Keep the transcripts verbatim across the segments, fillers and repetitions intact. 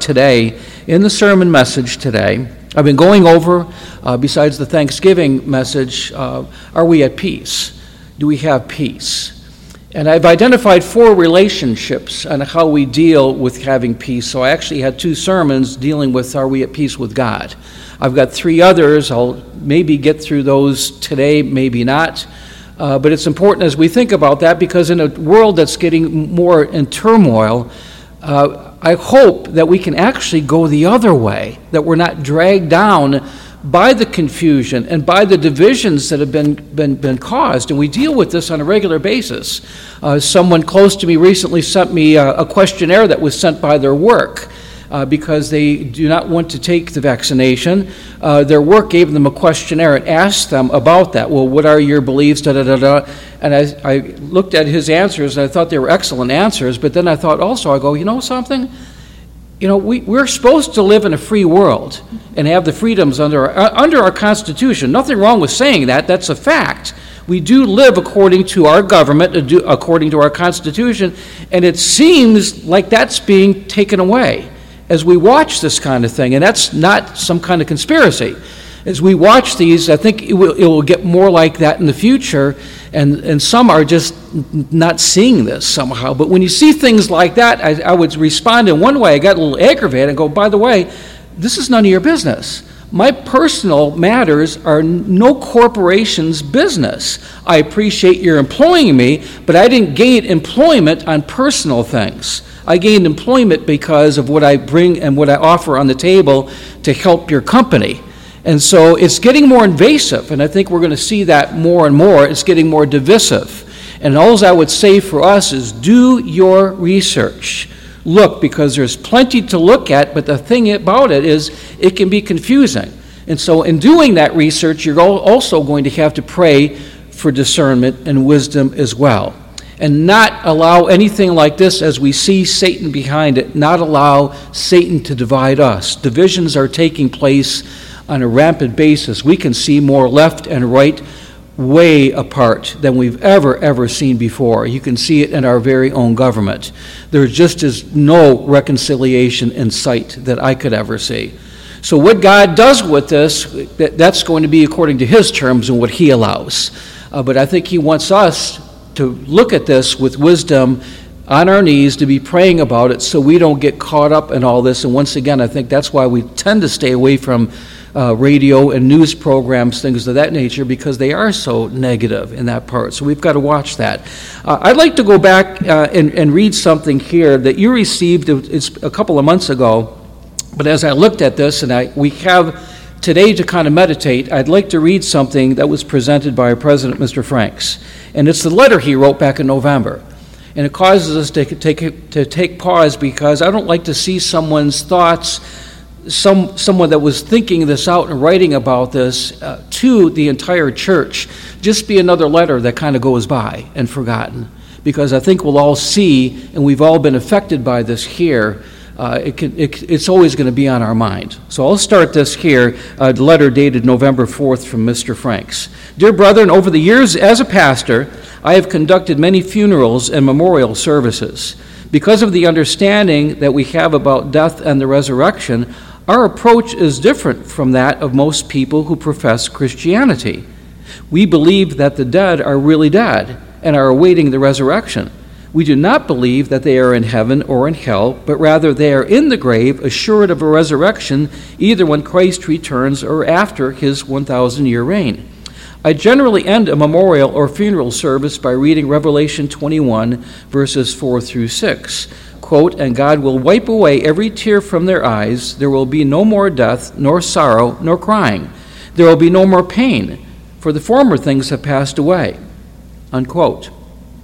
today, in the sermon message today, I've been going over, uh, besides the Thanksgiving message, uh, are we at peace? Do we have peace? And I've identified four relationships on how we deal with having peace. So I actually had two sermons dealing with are we at peace with God. I've got three others. I'll maybe get through those today, maybe not. Uh, but it's important as we think about that, because in a world that's getting more in turmoil, uh, I hope that we can actually go the other way, that we're not dragged down by the confusion and by the divisions that have been, been, been caused. And we deal with this on a regular basis. Uh, someone close to me recently sent me a, a questionnaire that was sent by their work uh, because they do not want to take the vaccination. Uh, their work gave them a questionnaire and asked them about that. Well, what are your beliefs, da da da da. And I, I looked at his answers, and I thought they were excellent answers, but then I thought also, I go, you know something? You know, we, we're supposed to live in a free world and have the freedoms under our, uh, under our Constitution. Nothing wrong with saying that. That's a fact. We do live according to our government, uh, do, according to our Constitution, and it seems like that's being taken away as we watch this kind of thing, and that's not some kind of conspiracy. As we watch these, I think it will, it will get more like that in the future, and, and some are just not seeing this somehow. But when you see things like that, I, I would respond in one way. I got a little aggravated and go, by the way, this is none of your business. My personal matters are no corporation's business. I appreciate your employing me, but I didn't gain employment on personal things. I gained employment because of what I bring and what I offer on the table to help your company. And so it's getting more invasive, and I think we're going to see that more and more. It's getting more divisive. And all I would say for us is do your research. Look, because there's plenty to look at, but the thing about it is it can be confusing. And so in doing that research, you're also going to have to pray for discernment and wisdom as well. And not allow anything like this, as we see Satan behind it, not allow Satan to divide us. Divisions are taking place on a rampant basis. We can see more left and right way apart than we've ever, ever seen before. You can see it in our very own government. There just is no reconciliation in sight that I could ever see. So what God does with this, that's going to be according to his terms and what he allows. Uh, but I think he wants us to look at this with wisdom on our knees, to be praying about it so we don't get caught up in all this. And once again, I think that's why we tend to stay away from uh, radio and news programs, things of that nature, because they are so negative in that part. So we've got to watch that. Uh, I'd like to go back uh, and, and read something here that you received it's a couple of months ago. But as I looked at this, and I, we have today to kind of meditate, I'd like to read something that was presented by our president, Mister Franks. And it's the letter he wrote back in November. And it causes us to take to take pause, because I don't like to see someone's thoughts, some someone that was thinking this out and writing about this uh, to the entire church, just be another letter that kind of goes by and forgotten. Because I think we'll all see, and we've all been affected by this here, uh, it can, it, it's always going to be on our mind. So I'll start this here, a letter dated November fourth from Mister Franks. Dear brethren, over the years as a pastor, I have conducted many funerals and memorial services. Because of the understanding that we have about death and the resurrection, our approach is different from that of most people who profess Christianity. We believe that the dead are really dead and are awaiting the resurrection. We do not believe that they are in heaven or in hell, but rather they are in the grave, assured of a resurrection, either when Christ returns or after his one thousand year reign. I generally end a memorial or funeral service by reading Revelation twenty-one, verses four through six. Quote, and God will wipe away every tear from their eyes. There will be no more death, nor sorrow, nor crying. There will be no more pain, for the former things have passed away. Unquote.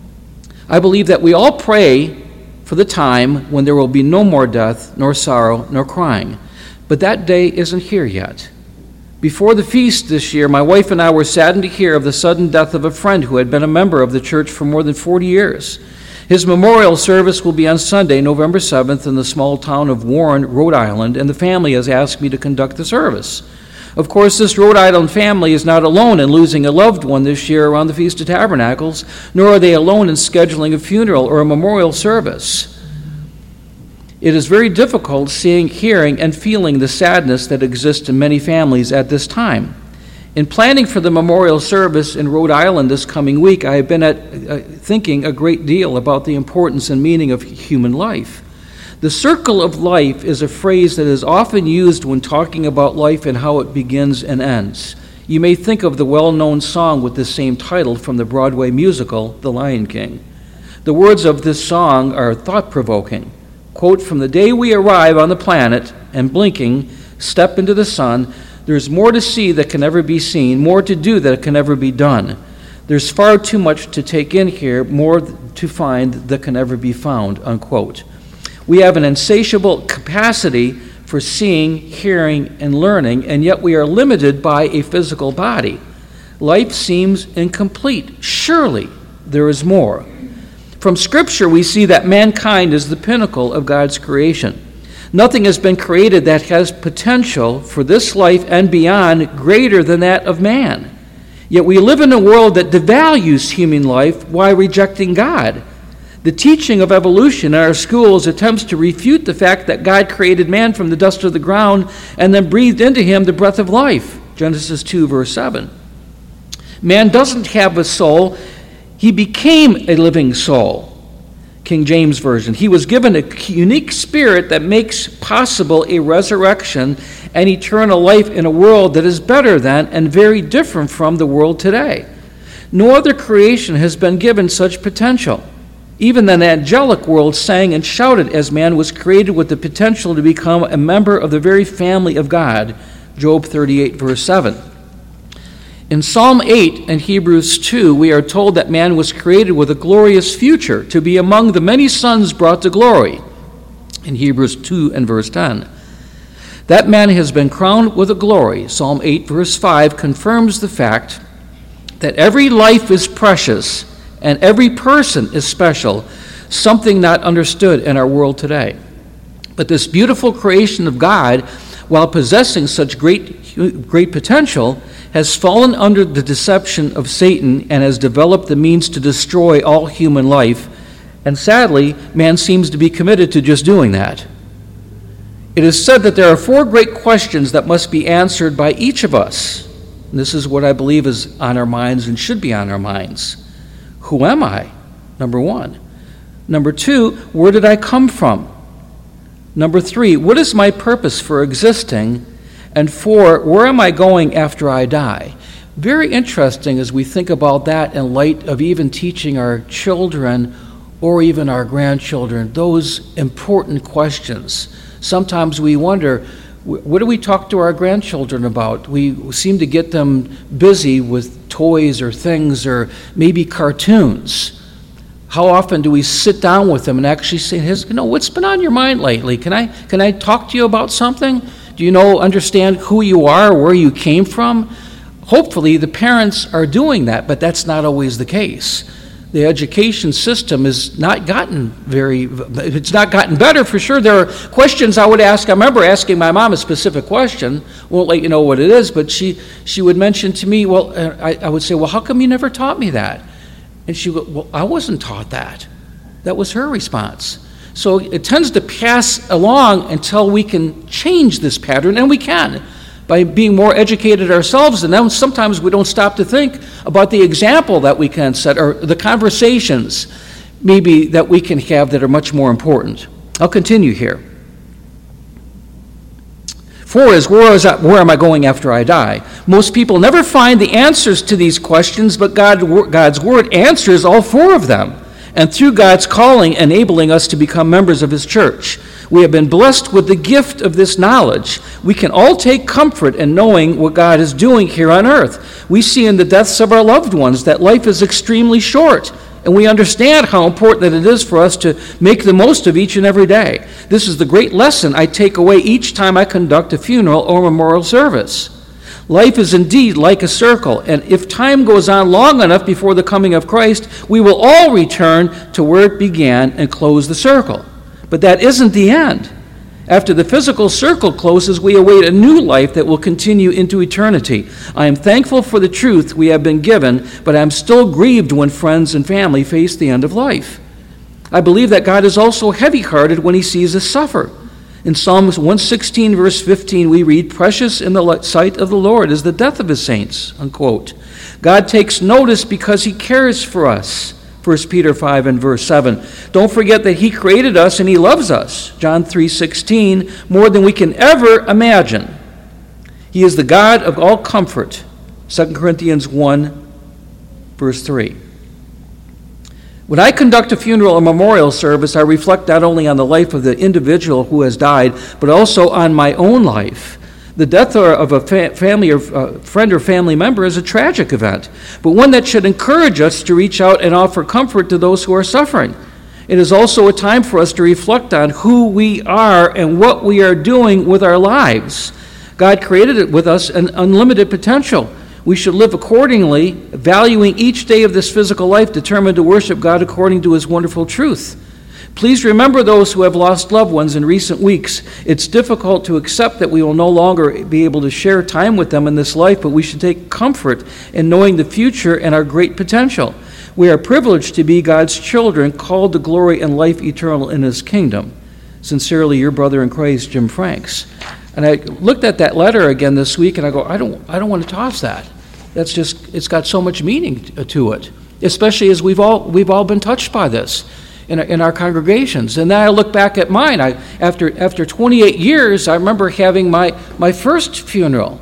I believe that we all pray for the time when there will be no more death, nor sorrow, nor crying. But that day isn't here yet. Before the feast this year, my wife and I were saddened to hear of the sudden death of a friend who had been a member of the church for more than forty years. His memorial service will be on Sunday, November seventh, in the small town of Warren, Rhode Island, and the family has asked me to conduct the service. Of course, this Rhode Island family is not alone in losing a loved one this year around the Feast of Tabernacles, nor are they alone in scheduling a funeral or a memorial service. It is very difficult seeing, hearing, and feeling the sadness that exists in many families at this time. In planning for the memorial service in Rhode Island this coming week, I have been at, uh, thinking a great deal about the importance and meaning of human life. The circle of life is a phrase that is often used when talking about life and how it begins and ends. You may think of the well-known song with the same title from the Broadway musical, The Lion King. The words of this song are thought-provoking. Quote, "From the day we arrive on the planet and blinking, step into the sun, there's more to see that can never be seen, more to do that can never be done. There's far too much to take in here, more to find that can never be found," unquote. We have an insatiable capacity for seeing, hearing, and learning, and yet we are limited by a physical body. Life seems incomplete. Surely there is more. From Scripture, we see that mankind is the pinnacle of God's creation. Nothing has been created that has potential for this life and beyond greater than that of man. Yet we live in a world that devalues human life while rejecting God. The teaching of evolution in our schools attempts to refute the fact that God created man from the dust of the ground and then breathed into him the breath of life, Genesis two, verse seven. Man doesn't have a soul. He became a living soul. King James Version. He was given a unique spirit that makes possible a resurrection and eternal life in a world that is better than and very different from the world today. No other creation has been given such potential. Even the angelic world sang and shouted as man was created with the potential to become a member of the very family of God, Job thirty-eight, verse seven. In Psalm eight and Hebrews two, we are told that man was created with a glorious future to be among the many sons brought to glory, in Hebrews two and verse ten. That man has been crowned with a glory. Psalm eight, verse five, confirms the fact that every life is precious and every person is special, something not understood in our world today. But this beautiful creation of God, while possessing such great, great potential, has fallen under the deception of Satan and has developed the means to destroy all human life. And sadly, man seems to be committed to just doing that. It is said that there are four great questions that must be answered by each of us. And this is what I believe is on our minds and should be on our minds. Who am I? Number one. Number two, where did I come from? Number three, what is my purpose for existing? And four, where am I going after I die? Very interesting as we think about that in light of even teaching our children or even our grandchildren those important questions. Sometimes we wonder, what do we talk to our grandchildren about? We seem to get them busy with toys or things or maybe cartoons. How often do we sit down with them and actually say, you know, what's been on your mind lately? Can I can I talk to you about something? Do you know, understand who you are, where you came from? Hopefully the parents are doing that, but that's not always the case. The education system has not gotten very, it's not gotten better for sure. There are questions I would ask. I remember asking my mom a specific question. Won't let you know what it is, but she, she would mention to me, well, I, I would say, well, how come you never taught me that? And she would, well, I wasn't taught that. That was her response. So it tends to pass along until we can change this pattern, and we can, by being more educated ourselves. And then sometimes we don't stop to think about the example that we can set, or the conversations maybe that we can have that are much more important. I'll continue here. Four is, where, is I, where am I going after I die? Most people never find the answers to these questions, but God, God's Word answers all four of them. And through God's calling, enabling us to become members of His church. We have been blessed with the gift of this knowledge. We can all take comfort in knowing what God is doing here on earth. We see in the deaths of our loved ones that life is extremely short, and we understand how important it is for us to make the most of each and every day. This is the great lesson I take away each time I conduct a funeral or memorial service. Life is indeed like a circle, and if time goes on long enough before the coming of Christ, we will all return to where it began and close the circle. But that isn't the end. After the physical circle closes, we await a new life that will continue into eternity. I am thankful for the truth we have been given, but I am still grieved when friends and family face the end of life. I believe that God is also heavy-hearted when he sees us suffer. In Psalms one sixteen, verse fifteen, we read, "Precious in the sight of the Lord is the death of his saints," unquote. God takes notice because he cares for us. First Peter five and verse seven. Don't forget that he created us and he loves us. John three sixteen, more than we can ever imagine. He is the God of all comfort. Second Corinthians one, verse three. When I conduct a funeral or memorial service, I reflect not only on the life of the individual who has died, but also on my own life. The death of a fa- family or uh, friend or family member is a tragic event, but one that should encourage us to reach out and offer comfort to those who are suffering. It is also a time for us to reflect on who we are and what we are doing with our lives. God created it with us an unlimited potential. We should live accordingly, valuing each day of this physical life, determined to worship God according to his wonderful truth. Please remember those who have lost loved ones in recent weeks. It's difficult to accept that we will no longer be able to share time with them in this life, but we should take comfort in knowing the future and our great potential. We are privileged to be God's children, called to glory and life eternal in his kingdom. Sincerely, your brother in Christ, Jim Franks. And I looked at that letter again this week, and I go, I don't, I don't want to toss that. That's just, it's got so much meaning to it, especially as we've all we've all been touched by this in our, in our congregations. And then I look back at mine. I after after twenty-eight years, I remember having my my first funeral,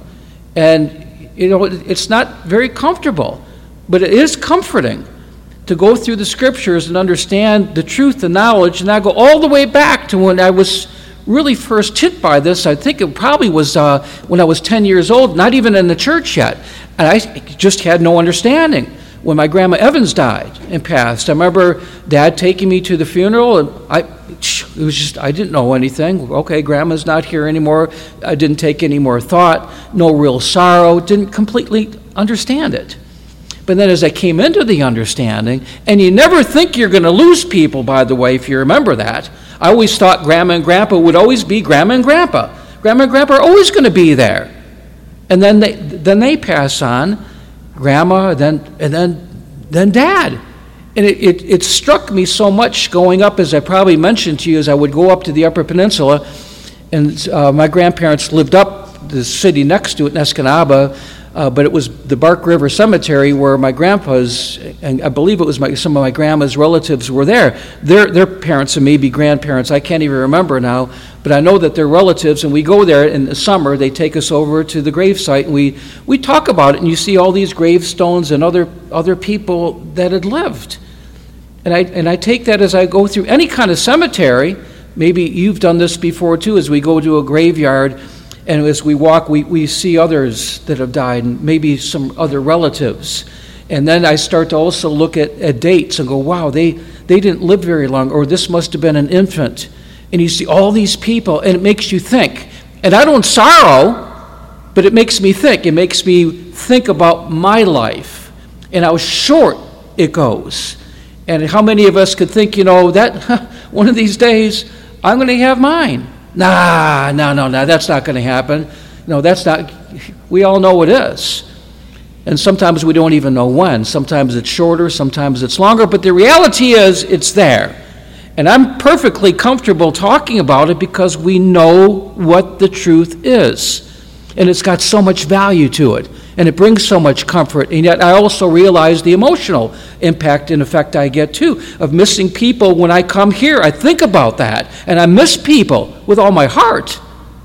and you know it's not very comfortable, but it is comforting to go through the scriptures and understand the truth and knowledge. And I go all the way back to when I was really first hit by this. I think it probably was uh, when I was ten years old, not even in the church yet. And I just had no understanding when my grandma Evans died and passed. I remember Dad taking me to the funeral, and I it was just, I didn't know anything. Okay, grandma's not here anymore. I didn't take any more thought, no real sorrow, didn't completely understand it. But then as I came into the understanding, and you never think you're going to lose people, by the way, if you remember that. I always thought Grandma and Grandpa would always be Grandma and Grandpa. Grandma and Grandpa are always going to be there. And then they then they pass on, Grandma, then and then then Dad. And it, it, it struck me so much going up, as I probably mentioned to you, as I would go up to the Upper Peninsula, and uh, my grandparents lived up the city next to it in Escanaba, uh, but it was the Bark River Cemetery where my grandpa's, and I believe it was my, some of my grandma's relatives were there. Their, their parents and maybe grandparents, I can't even remember now, but I know that they're relatives, and we go there in the summer. They take us over to the gravesite, and we, we talk about it, and you see all these gravestones and other other people that had lived. And I and I take that as I go through any kind of cemetery. Maybe you've done this before too, as we go to a graveyard, and as we walk, we, we see others that have died, and maybe some other relatives. And then I start to also look at, at dates and go, wow, they, they didn't live very long, or this must have been an infant. And you see all these people, and it makes you think. And I don't sorrow, but it makes me think. It makes me think about my life and how short it goes. And how many of us could think, you know, that one of these days I'm going to have mine. Nah, no, no, no, that's not going to happen. No, that's not. We all know it is. And sometimes we don't even know when. Sometimes it's shorter, sometimes it's longer, but the reality is it's there. And I'm perfectly comfortable talking about it because we know what the truth is. And it's got so much value to it. And it brings so much comfort. And yet I also realize the emotional impact and effect I get too of missing people. When I come here, I think about that. And I miss people with all my heart.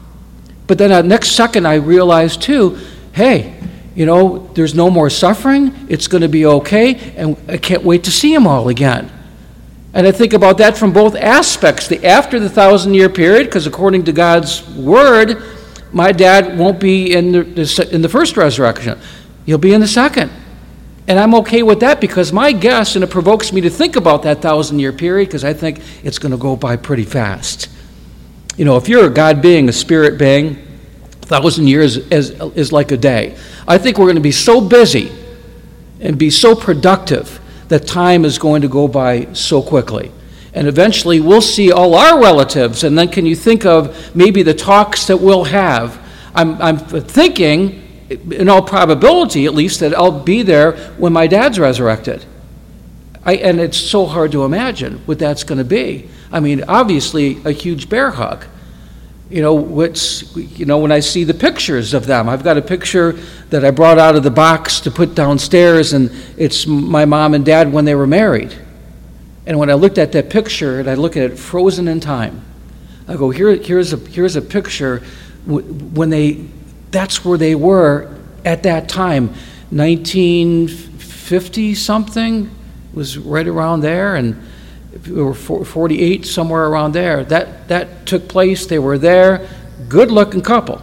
But then the next second I realize too, hey, you know, there's no more suffering. It's going to be okay. And I can't wait to see them all again. And I think about that from both aspects. The after the thousand year period, because according to God's word, my dad won't be in the, in the first resurrection. He'll be in the second. And I'm okay with that because my guess, and it provokes me to think about that thousand-year period because I think it's going to go by pretty fast. You know, if you're a God being, a spirit being, a thousand years is, is like a day. I think we're going to be so busy and be so productive that time is going to go by so quickly. And eventually we'll see all our relatives, and then can you think of maybe the talks that we'll have? I'm, I'm thinking, in all probability at least, that I'll be there when my dad's resurrected. I, and it's so hard to imagine what that's going to be. I mean, obviously, a huge bear hug. You know, what's, you know, when I see the pictures of them, I've got a picture that I brought out of the box to put downstairs, and it's my mom and dad when they were married. And when I looked at that picture, and I look at it frozen in time, I go, here, here's a here's a picture when they, that's where they were at that time, nineteen fifty something, was right around there, and we were forty-eight, somewhere around there. That that took place. They were there, good-looking couple.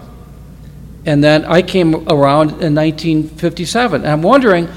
And then I came around in nineteen fifty-seven. And I'm wondering,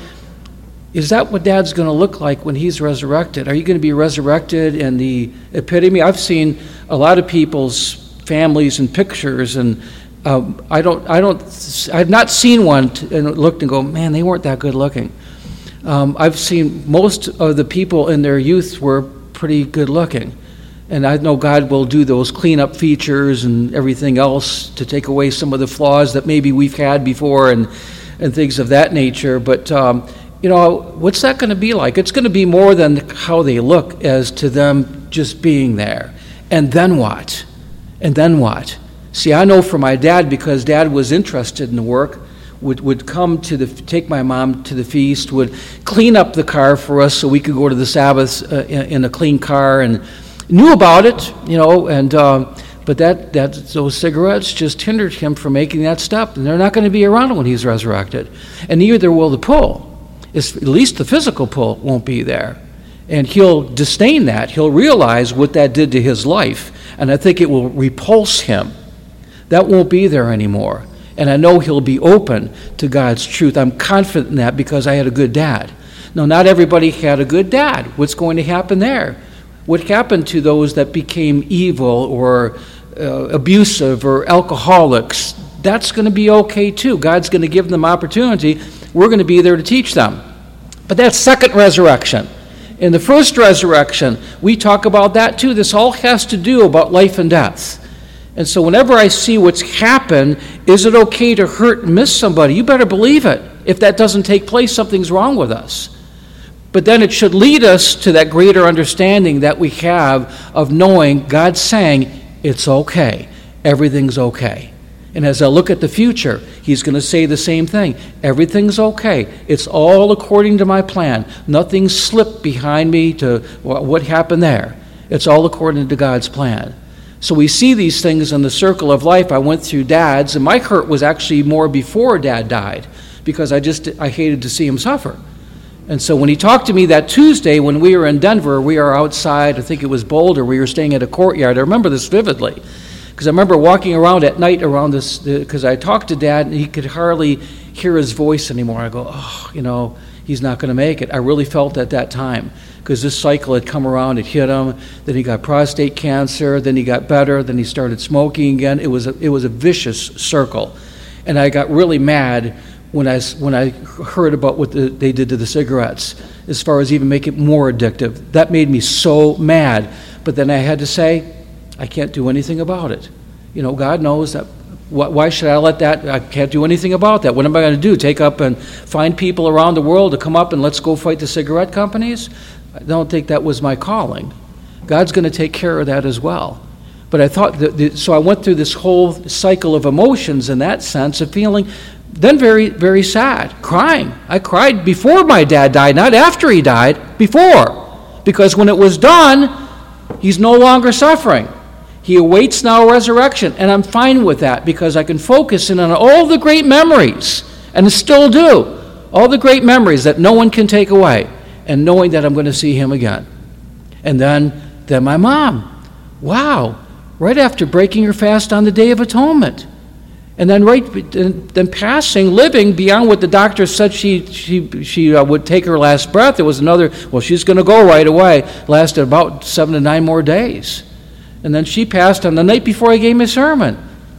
is that what Dad's going to look like when he's resurrected? Are you going to be resurrected in the epitome? I've seen a lot of people's families and pictures, and um, I don't, I don't, I've not seen one t- and looked and go, man, they weren't that good-looking. Um, I've seen most of the people in their youth were pretty good looking. And I know God will do those cleanup features and everything else to take away some of the flaws that maybe we've had before and, and things of that nature. But, um, you know, what's that going to be like? It's going to be more than how they look as to them just being there. And then what? And then what? See, I know for my dad, because Dad was interested in the work, would would come to the, take my mom to the feast, would clean up the car for us so we could go to the Sabbath uh, in, in a clean car, and knew about it, you know, and um, but that, that those cigarettes just hindered him from making that step, and they're not going to be around when he's resurrected. And neither will the pull. It's, at least the physical pull won't be there. And he'll disdain that. He'll realize what that did to his life, and I think it will repulse him. That won't be there anymore. And I know he'll be open to God's truth. I'm confident in that because I had a good dad. No, not everybody had a good dad. What's going to happen there? What happened to those that became evil or uh, abusive or alcoholics? That's going to be okay too. God's going to give them opportunity. We're going to be there to teach them. But that's second resurrection. In the first resurrection, we talk about that too. This all has to do about life and death. And so whenever I see what's happened, is it okay to hurt and miss somebody? You better believe it. If that doesn't take place, something's wrong with us. But then it should lead us to that greater understanding that we have of knowing God saying, it's okay. Everything's okay. And as I look at the future, he's going to say the same thing. Everything's okay. It's all according to my plan. Nothing slipped behind me to what happened there. It's all according to God's plan. So we see these things in the circle of life. I went through Dad's, and my hurt was actually more before Dad died, because I just I hated to see him suffer. And so when he talked to me that Tuesday when we were in Denver, we were outside, I think it was Boulder, we were staying at a courtyard. I remember this vividly, because I remember walking around at night around this, because I talked to Dad, and he could hardly hear his voice anymore. I go, oh, you know, he's not going to make it. I really felt at that time, because this cycle had come around, it hit him, then he got prostate cancer, then he got better, then he started smoking again. It was a, it was a vicious circle. And I got really mad when I, when I heard about what the, they did to the cigarettes, as far as even make it more addictive. That made me so mad. But then I had to say, I can't do anything about it. You know, God knows that. Why should I let that? I can't do anything about that. What am I going to do? Take up and find people around the world to come up and let's go fight the cigarette companies? I don't think that was my calling. God's going to take care of that as well. But I thought, that the, so I went through this whole cycle of emotions in that sense of feeling, then very, very sad, crying. I cried before my dad died, not after he died, before. Because when it was done, he's no longer suffering. He awaits now resurrection, and I'm fine with that because I can focus in on all the great memories, and still do, all the great memories that no one can take away, and knowing that I'm going to see him again. And then, then my mom, wow, right after breaking her fast on the Day of Atonement, and then right, then passing, living beyond what the doctor said she she she uh, would take her last breath. There was another, well, she's going to go right away. Lasted about seven to nine more days. And then she passed on the night before I gave my sermon.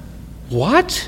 What?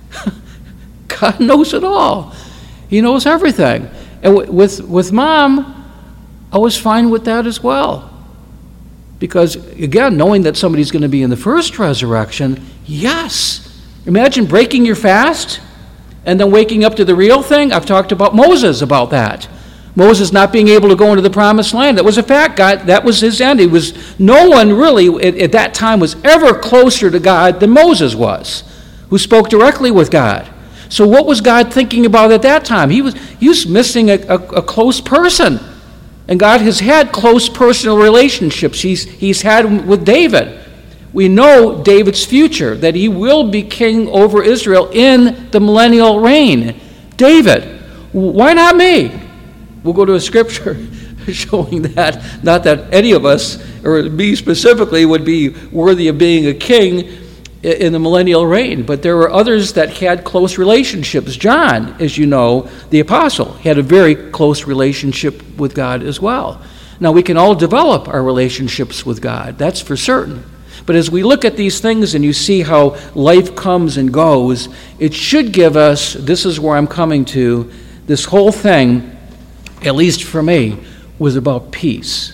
God knows it all. He knows everything. And w- with with Mom, I was fine with that as well. Because, again, knowing that somebody's going to be in the first resurrection, yes. Imagine breaking your fast and then waking up to the real thing. I've talked about Moses about that. Moses not being able to go into the promised land. That was a fact. God, that was his end. He was, no one really at, at that time was ever closer to God than Moses was, who spoke directly with God. So what was God thinking about at that time? He was, he was missing a, a, a close person. And God has had close personal relationships. He's, he's had with David. We know David's future, that he will be king over Israel in the millennial reign. David, why not me? We'll go to a scripture showing that, not that any of us, or me specifically, would be worthy of being a king in the millennial reign. But there were others that had close relationships. John, as you know, the apostle, had a very close relationship with God as well. Now, we can all develop our relationships with God, that's for certain. But as we look at these things and you see how life comes and goes, it should give us, this is where I'm coming to, this whole thing, at least for me, was about peace.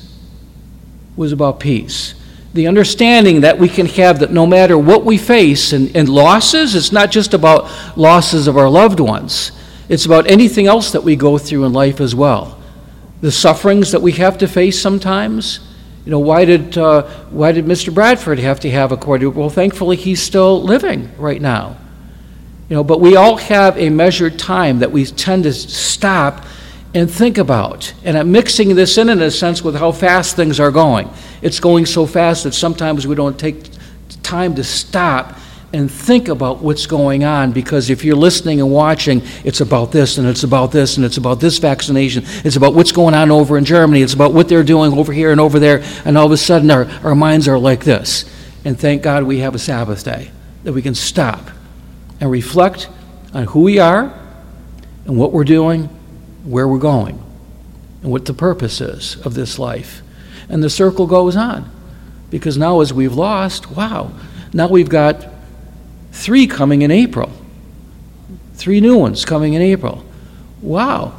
Was about peace. The understanding that we can have that no matter what we face, and, and losses, it's not just about losses of our loved ones. It's about anything else that we go through in life as well. The sufferings that we have to face sometimes. You know, why did uh, why did Mister Bradford have to have a quadruple? Well, thankfully, he's still living right now. You know, but we all have a measured time that we tend to stop and think about. And I'm mixing this in in a sense with how fast things are going. It's going so fast that sometimes we don't take time to stop and think about what's going on, because if you're listening and watching, it's about this, and it's about this, and it's about this vaccination, it's about what's going on over in Germany, it's about what they're doing over here and over there, and all of a sudden our, our minds are like this. And thank God we have a Sabbath day, that we can stop and reflect on who we are and what we're doing, where we're going, and what the purpose is of this life. And the circle goes on, because now as we've lost, wow, now we've got three coming in April. Three new ones coming in April. Wow.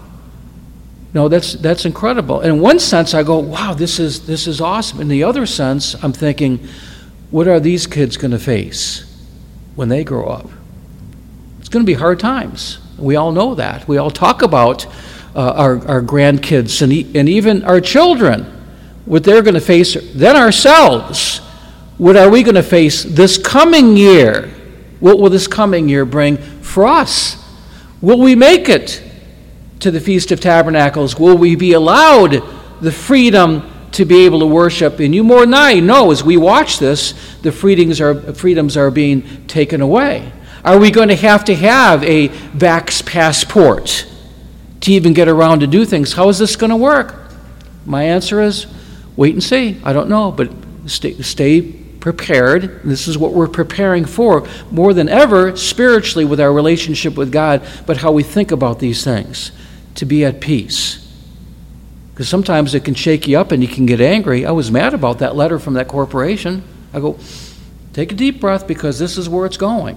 No, that's that's incredible. And in one sense I go, wow, this is this is awesome. In the other sense, I'm thinking, what are these kids going to face when they grow up? It's going to be hard times. We all know that. We all talk about uh, our, our grandkids and, e- and even our children, what they're going to face, then ourselves. What are we going to face this coming year? What will this coming year bring for us? Will we make it to the Feast of Tabernacles? Will we be allowed the freedom to be able to worship? And you more than I know, as we watch this, the freedoms are, freedoms are being taken away. Are we going to have to have a vax passport to even get around to do things? How is this going to work? My answer is, wait and see. I don't know, but stay, stay prepared. This is what we're preparing for more than ever spiritually with our relationship with God, but how we think about these things, to be at peace. Because sometimes it can shake you up and you can get angry. I was mad about that letter from that corporation. I go, take a deep breath, because this is where it's going.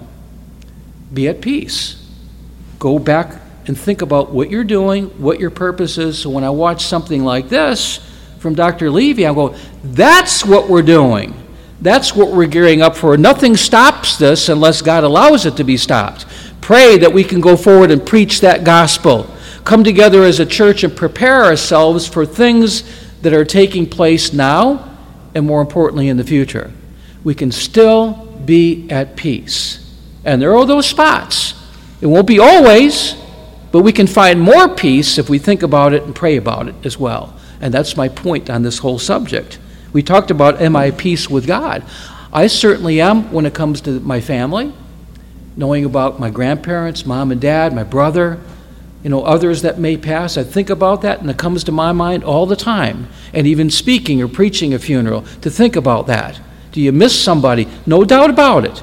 Be at peace. Go back and think about what you're doing, what your purpose is. So when I watch something like this from Doctor Levy, I go, that's what we're doing. That's what we're gearing up for. Nothing stops this unless God allows it to be stopped. Pray that we can go forward and preach that gospel. Come together as a church and prepare ourselves for things that are taking place now and, more importantly, in the future. We can still be at peace. And there are those spots. It won't be always, but we can find more peace if we think about it and pray about it as well. And that's my point on this whole subject. We talked about, am I at peace with God? I certainly am when it comes to my family, knowing about my grandparents, mom and dad, my brother, you know, others that may pass. I think about that, and it comes to my mind all the time. And even speaking or preaching a funeral, to think about that. Do you miss somebody? No doubt about it.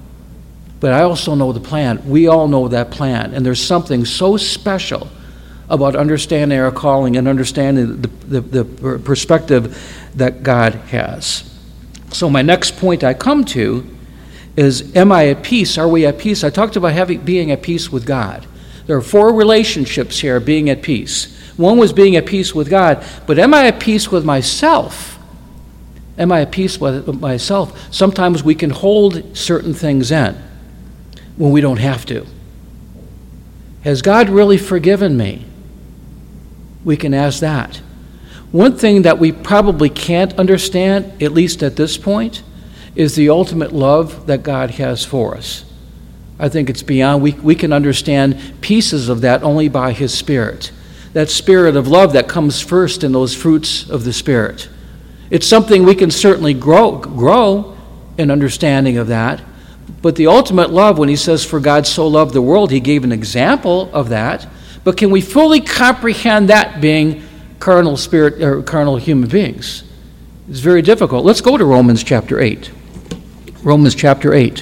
But I also know the plan. We all know that plan. And there's something so special about understanding our calling and understanding the, the, the perspective that God has. So my next point I come to is, am I at peace? Are we at peace? I talked about having, being at peace with God. There are four relationships here, being at peace. One was being at peace with God, but am I at peace with myself? Am I at peace with myself? Sometimes we can hold certain things in when we don't have to. Has God really forgiven me? We can ask that. One thing that we probably can't understand, at least at this point, is the ultimate love that God has for us. I think it's beyond, we, we can understand pieces of that only by His Spirit. That spirit of love that comes first in those fruits of the Spirit. It's something we can certainly grow, grow in understanding of that. But the ultimate love, when He says, for God so loved the world, He gave an example of that. But can we fully comprehend that being carnal spirit or carnal human beings? It's very difficult. Let's go to Romans chapter eight. Romans chapter eight.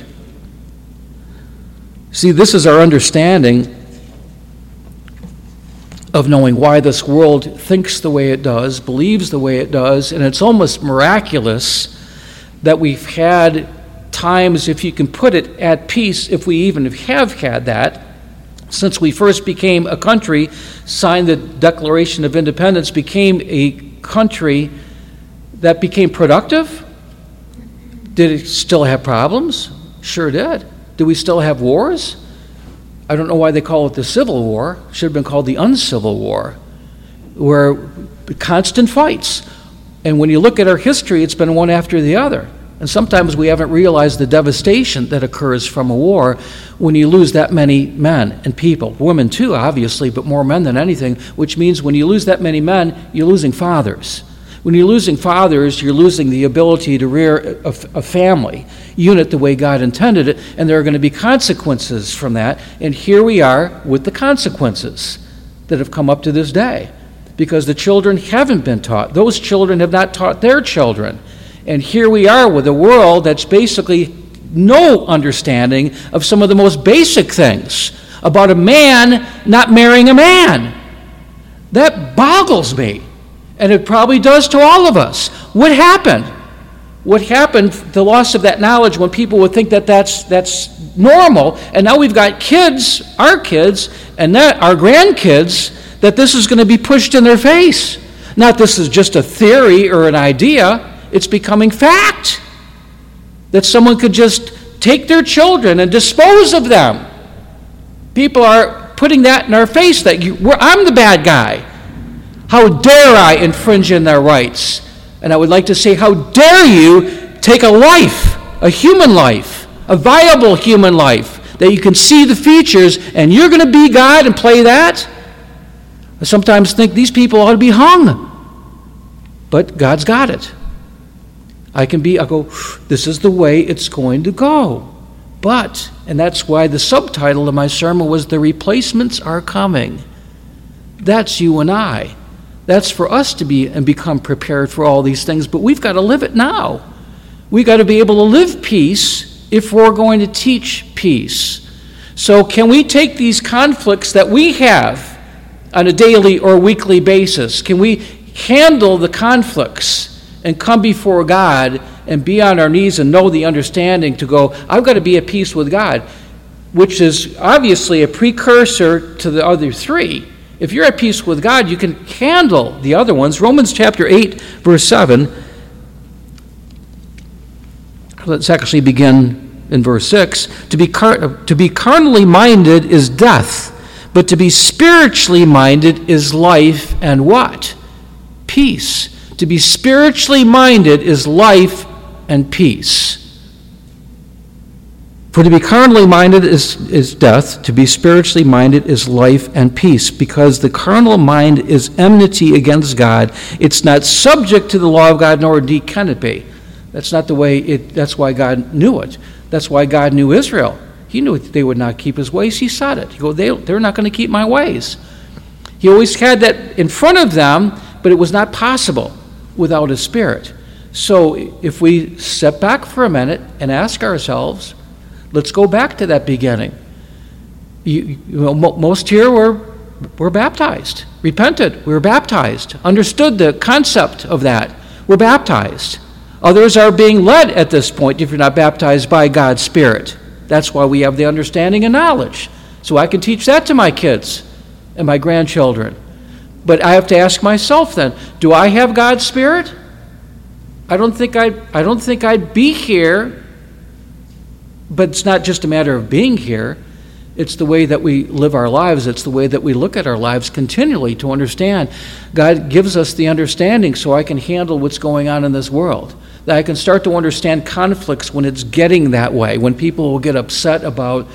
See, this is our understanding of knowing why this world thinks the way it does, believes the way it does, and it's almost miraculous that we've had times, if you can put it, at peace, if we even have had that, since we first became a country, signed the Declaration of Independence, became a country that became productive. Did it still have problems? Sure did. Do we still have wars? I don't know why they call it the Civil War. It should have been called the Uncivil War, where constant fights. And when you look at our history, it's been one after the other. And sometimes we haven't realized the devastation that occurs from a war when you lose that many men and people. Women too, obviously, but more men than anything, which means when you lose that many men, you're losing fathers. When you're losing fathers, you're losing the ability to rear a, a family unit the way God intended it, and there are going to be consequences from that. And here we are with the consequences that have come up to this day, because the children haven't been taught. Those children have not taught their children. And here we are with a world that's basically no understanding of some of the most basic things about a man not marrying a man. That boggles me. And it probably does to all of us. What happened? What happened, the loss of that knowledge, when people would think that that's, that's normal, and now we've got kids, our kids, and that, our grandkids, that this is going to be pushed in their face. Not this is just a theory or an idea. It's becoming fact that someone could just take their children and dispose of them. People are putting that in our face, that you, I'm the bad guy. How dare I infringe on their rights? And I would like to say, how dare you take a life, a human life, a viable human life, that you can see the features, and you're going to be God and play that? I sometimes think these people ought to be hung. But God's got it. I can be, I go, this is the way it's going to go. But, and that's why the subtitle of my sermon was, The Replacements Are Coming. That's you and I. That's for us to be and become prepared for all these things, but we've got to live it now. We've got to be able to live peace if we're going to teach peace. So can we take these conflicts that we have on a daily or weekly basis, can we handle the conflicts and come before God and be on our knees and know the understanding to go, I've got to be at peace with God, which is obviously a precursor to the other three. If you're at peace with God, you can handle the other ones. Romans chapter eight, verse seven. Let's actually begin in verse six. To be, car- to be carnally minded is death, but to be spiritually minded is life and what? Peace. To be spiritually minded is life and peace. For to be carnally minded is, is death, to be spiritually minded is life and peace, because the carnal mind is enmity against God. It's not subject to the law of God, nor indeed can it be. That's not the way it, that's why God knew it. That's why God knew Israel. He knew they would not keep his ways. He said it. He go, they, they're not going to keep my ways. He always had that in front of them, but it was not possible without his Spirit. So if we step back for a minute and ask ourselves, let's go back to that beginning. You, you know, mo- most here were, were baptized, repented, we were baptized, understood the concept of that, we're baptized. Others are being led at this point if you're not baptized by God's Spirit. That's why we have the understanding and knowledge. So I can teach that to my kids and my grandchildren. But I have to ask myself then, do I have God's Spirit? I don't think I'd, I don't think I'd be here, but it's not just a matter of being here. It's the way that we live our lives. It's the way that we look at our lives continually to understand. God gives us the understanding so I can handle what's going on in this world. That I can start to understand conflicts when it's getting that way, when people will get upset about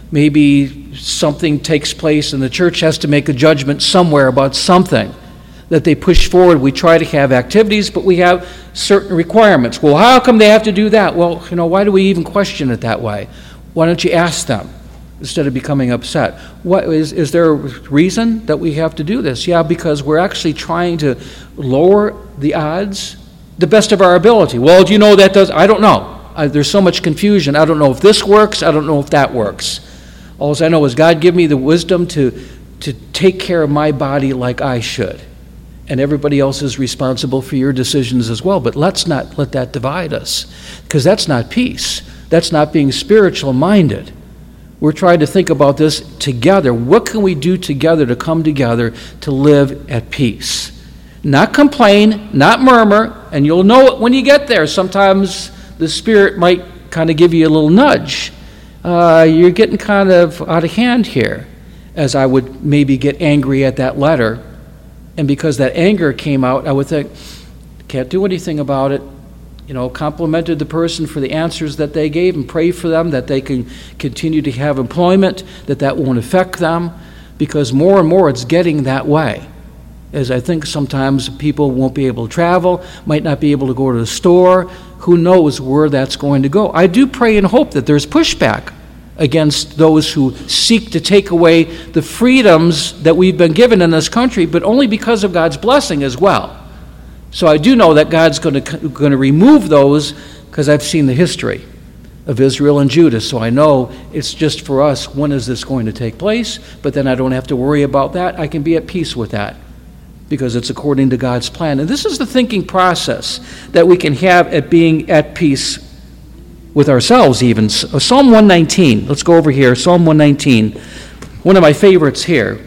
maybe something takes place and the church has to make a judgment somewhere about something that they push forward. We try to have activities, but we have certain requirements. Well, how come they have to do that? Well, you know, why do we even question it that way? Why don't you ask them instead of becoming upset? What is, is there a reason that we have to do this? Yeah, because we're actually trying to lower the odds the best of our ability. Well, do you know that does? I don't know. I, there's so much confusion. I don't know if this works. I don't know if that works. All I know is God give me the wisdom to, to take care of my body like I should. And everybody else is responsible for your decisions as well. But let's not let that divide us, because that's not peace. That's not being spiritual minded. We're trying to think about this together. What can we do together to come together to live at peace? Not complain, not murmur, and you'll know it when you get there. Sometimes the Spirit might kind of give you a little nudge. Uh, you're getting kind of out of hand here, as I would maybe get angry at that letter. And because that anger came out, I would think, can't do anything about it. You know, complimented the person for the answers that they gave and pray for them that they can continue to have employment, that that won't affect them, because more and more it's getting that way. As I think sometimes people won't be able to travel, might not be able to go to the store. Who knows where that's going to go? I do pray and hope that there's pushback against those who seek to take away the freedoms that we've been given in this country, but only because of God's blessing as well. So I do know that God's going to going to remove those, because I've seen the history of Israel and Judah. So I know it's just for us, when is this going to take place? But then I don't have to worry about that. I can be at peace with that, because it's according to God's plan. And this is the thinking process that we can have at being at peace with ourselves even. Psalm one nineteen, let's go over here. Psalm one nineteen, one of my favorites here.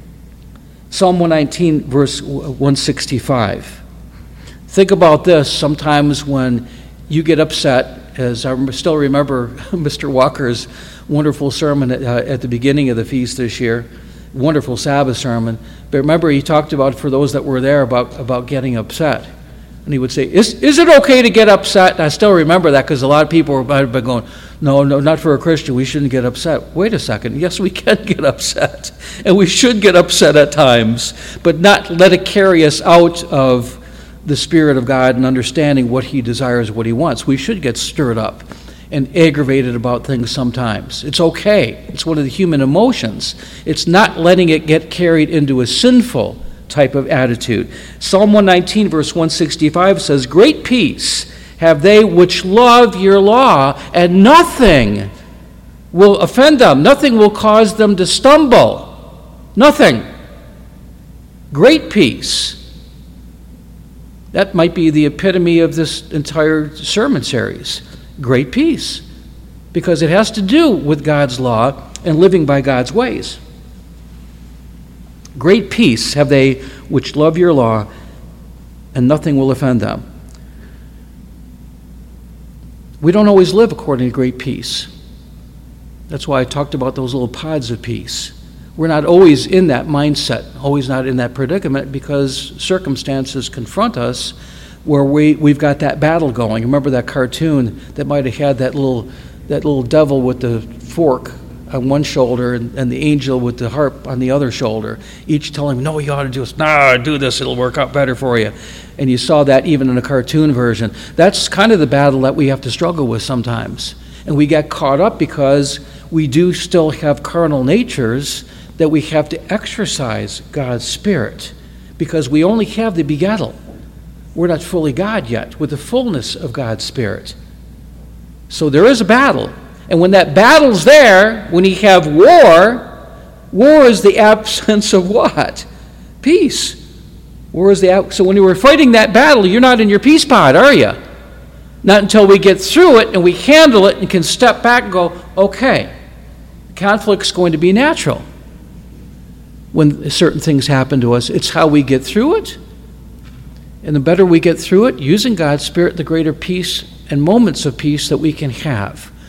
Psalm one nineteen, verse one sixty-five. Think about this sometimes when you get upset, as I still remember Mister Walker's wonderful sermon at, uh, at the beginning of the feast this year, wonderful Sabbath sermon. But remember, he talked about, for those that were there, about, about getting upset. And he would say, is, is it okay to get upset? And I still remember that, because a lot of people were going, no, no, not for a Christian. We shouldn't get upset. Wait a second. Yes, we can get upset. And we should get upset at times, but not let it carry us out of the Spirit of God and understanding what He desires, what He wants. We should get stirred up and aggravated about things sometimes. It's okay. It's one of the human emotions. It's not letting it get carried into a sinful type of attitude. Psalm one nineteen, verse one sixty-five says, "Great peace have they which love your law, and nothing will offend them. Nothing will cause them to stumble." Nothing. Great peace. That might be the epitome of this entire sermon series. Great peace. Because it has to do with God's law and living by God's ways. Great peace have they which love your law, and nothing will offend them. We don't always live according to great peace. That's why I talked about those little pods of peace. We're not always in that mindset, always not in that predicament, because circumstances confront us where we, we've got that battle going. Remember that cartoon that might have had that little that little devil with the fork on one shoulder and, and the angel with the harp on the other shoulder, each telling him, no, you ought to do this. No, do this. It'll work out better for you. And you saw that even in a cartoon version. That's kind of the battle that we have to struggle with sometimes. And we get caught up because we do still have carnal natures that we have to exercise God's Spirit, because we only have the begettal. We're not fully God yet with the fullness of God's Spirit. So there is a battle. And when that battle's there, when you have war, war is the absence of what? Peace. War is the ab- so when you were fighting that battle, you're not in your peace pod, are you? Not until we get through it and we handle it and can step back and go, okay, the conflict's going to be natural. When certain things happen to us, it's how we get through it. And the better we get through it, using God's Spirit, the greater peace and moments of peace that we can have.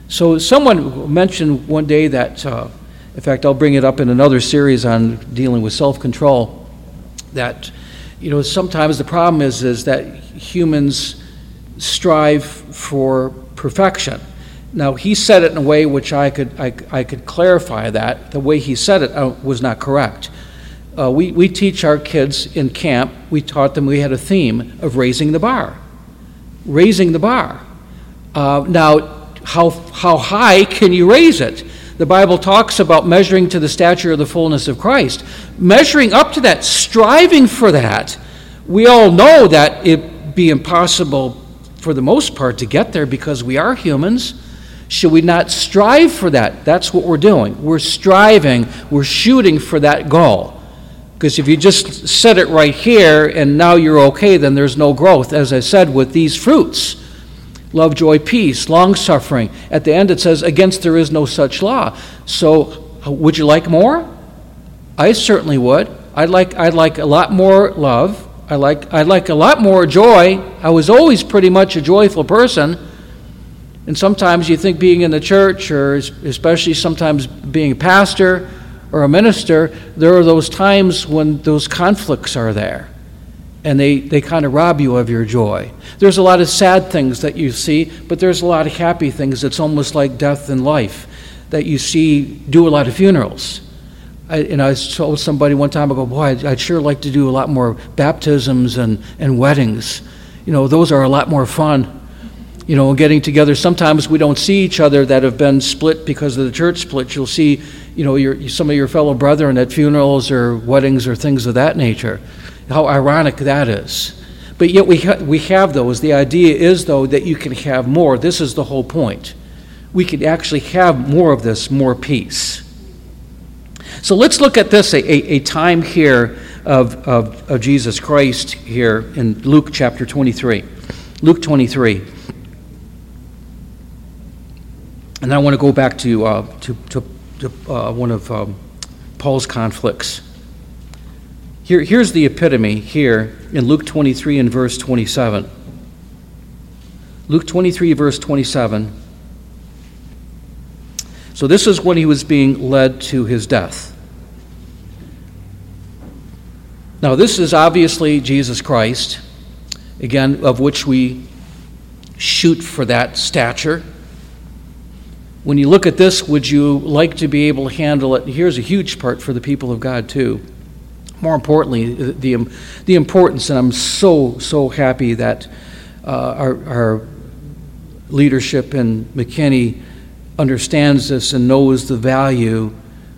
So someone mentioned one day that, uh, in fact, I'll bring it up in another series on dealing with self-control, that, you know, sometimes the problem is, is that humans strive for perfection. Now, he said it in a way which I could I, I could clarify that. The way he said it uh, was not correct. Uh, we, we teach our kids in camp, we taught them, we had a theme of raising the bar. Raising the bar. Uh, now, how how high can you raise it? The Bible talks about measuring to the stature of the fullness of Christ. Measuring up to that, striving for that. We all know that it'd be impossible for the most part to get there because we are humans. Should we not strive for that? That's what we're doing. We're striving, we're shooting for that goal. Because if you just set it right here and now you're okay, then there's no growth. As I said, with these fruits, love, joy, peace, long-suffering. At the end it says, against there is no such law. So would you like more? I certainly would. I'd like, I'd like a lot more love. I like, I'd like a lot more joy. I was always pretty much a joyful person. And sometimes you think being in the church, or especially sometimes being a pastor or a minister, there are those times when those conflicts are there. And they, they kind of rob you of your joy. There's a lot of sad things that you see, but there's a lot of happy things. It's almost like death and life that you see do a lot of funerals. I, and I told somebody one time, I go, boy, I'd, I'd sure like to do a lot more baptisms and, and weddings. You know, those are a lot more fun. You know, getting together. Sometimes we don't see each other that have been split because of the church split. You'll see, you know, your, some of your fellow brethren at funerals or weddings or things of that nature. How ironic that is. But yet we ha- we have those. The idea is, though, that you can have more. This is the whole point. We can actually have more of this, more peace. So let's look at this, a, a, a time here of, of, of Jesus Christ here in Luke chapter twenty-three. Luke twenty-three. And I want to go back to uh, to, to, to uh, one of um, Paul's conflicts. Here, here's the epitome here in Luke twenty-three and verse twenty-seven. Luke twenty-three, verse twenty-seven. So this is when he was being led to his death. Now this is obviously Jesus Christ, again, of which we shoot for that stature. When you look at this, would you like to be able to handle it? Here's a huge part for the people of God, too. More importantly, the, the importance, and I'm so, so happy that uh, our, our leadership in McKinney understands this and knows the value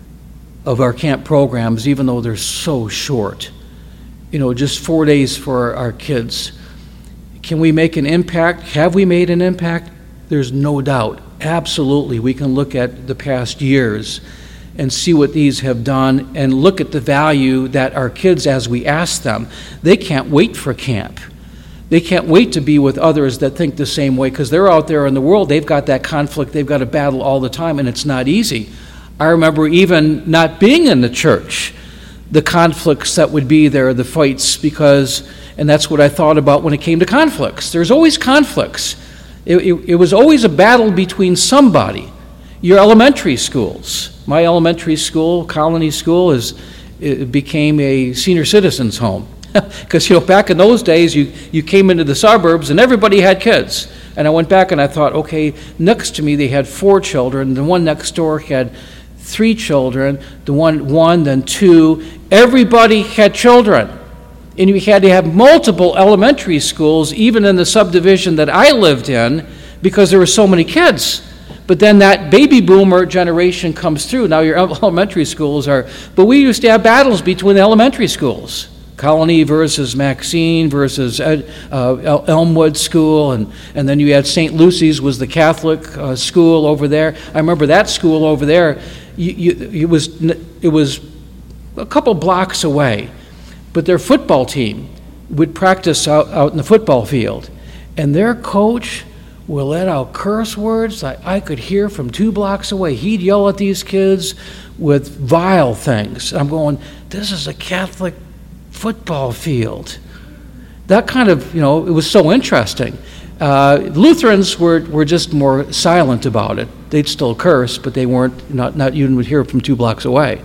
of our camp programs, even though they're so short. You know, just four days for our kids. Can we make an impact? Have we made an impact? There's no doubt. Absolutely, we can look at the past years and see what these have done and look at the value that our kids, as we ask them, they can't wait for camp. They can't wait to be with others that think the same way because they're out there in the world. They've got that conflict. They've got to battle all the time, and it's not easy. I remember even not being in the church, the conflicts that would be there, the fights, because, and that's what I thought about when it came to conflicts. There's always conflicts. It, it, it was always a battle between somebody. Your elementary schools. My elementary school, Colony School, is it became a senior citizens home. Because, you know, back in those days, you, you came into the suburbs and everybody had kids. And I went back and I thought, okay, next to me they had four children. The one next door had three children. The one, one, then two. Everybody had children. And you had to have multiple elementary schools, even in the subdivision that I lived in, because there were so many kids. But then that baby boomer generation comes through. Now your elementary schools are, but we used to have battles between the elementary schools. Colony versus Maxine versus Ed, uh, Elmwood School, and, and then you had Saint Lucy's was the Catholic uh, school over there. I remember that school over there, you, you, it was it was a couple blocks away. But their football team would practice out, out in the football field. And their coach would let out curse words I, I could hear from two blocks away. He'd yell at these kids with vile things. I'm going, this is a Catholic football field. That kind of, you know, it was so interesting. Uh, Lutherans were, were just more silent about it. They'd still curse, but they weren't, not, not even would hear it from two blocks away.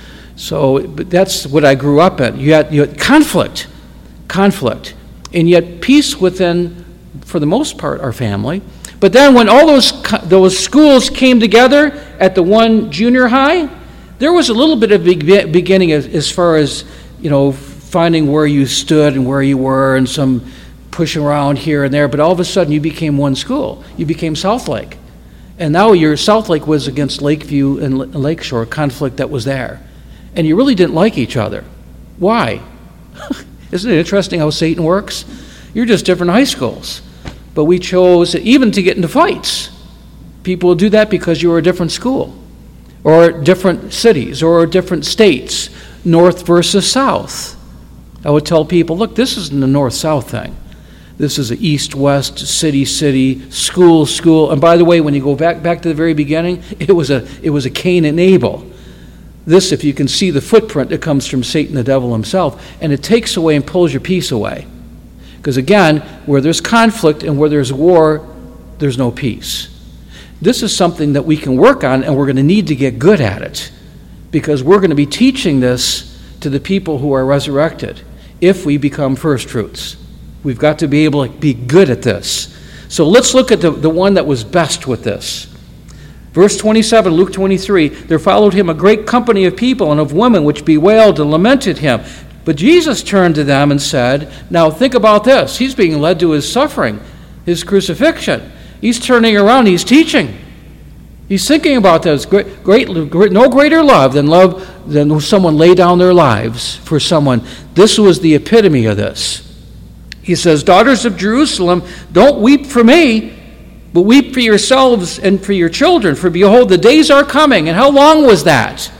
So but that's what I grew up in. You had, you had conflict, conflict, and yet peace within, for the most part, our family. But then when all those those schools came together at the one junior high, there was a little bit of be- beginning as, as far as, you know, finding where you stood and where you were and some pushing around here and there. But all of a sudden you became one school. You became Southlake. And now your Southlake was against Lakeview and L- Lakeshore, conflict that was there. And you really didn't like each other. Why? Isn't it interesting how Satan works? You're just different high schools. But we chose even to get into fights. People will do that because you were a different school, or different cities, or different states, north versus south. I would tell people, look, this isn't a north-south thing. This is an east-west, city-city, school-school. And by the way, when you go back back to the very beginning, it was a it was a Cain and Abel. This, if you can see the footprint, it comes from Satan, the devil himself, and it takes away and pulls your peace away. Because again, where there's conflict and where there's war, there's no peace. This is something that we can work on, and we're going to need to get good at it, because we're going to be teaching this to the people who are resurrected if we become first fruits. We've got to be able to be good at this. So let's look at the, the one that was best with this. Verse twenty-seven, Luke twenty-three, there followed him a great company of people and of women which bewailed and lamented him. But Jesus turned to them and said, now think about this. He's being led to his suffering, his crucifixion. He's turning around, he's teaching. He's thinking about this. Great, great, great, no greater love than love than someone lay down their lives for someone. This was the epitome of this. He says, daughters of Jerusalem, don't weep for me, but weep for yourselves and for your children. For behold, the days are coming. And how long was that?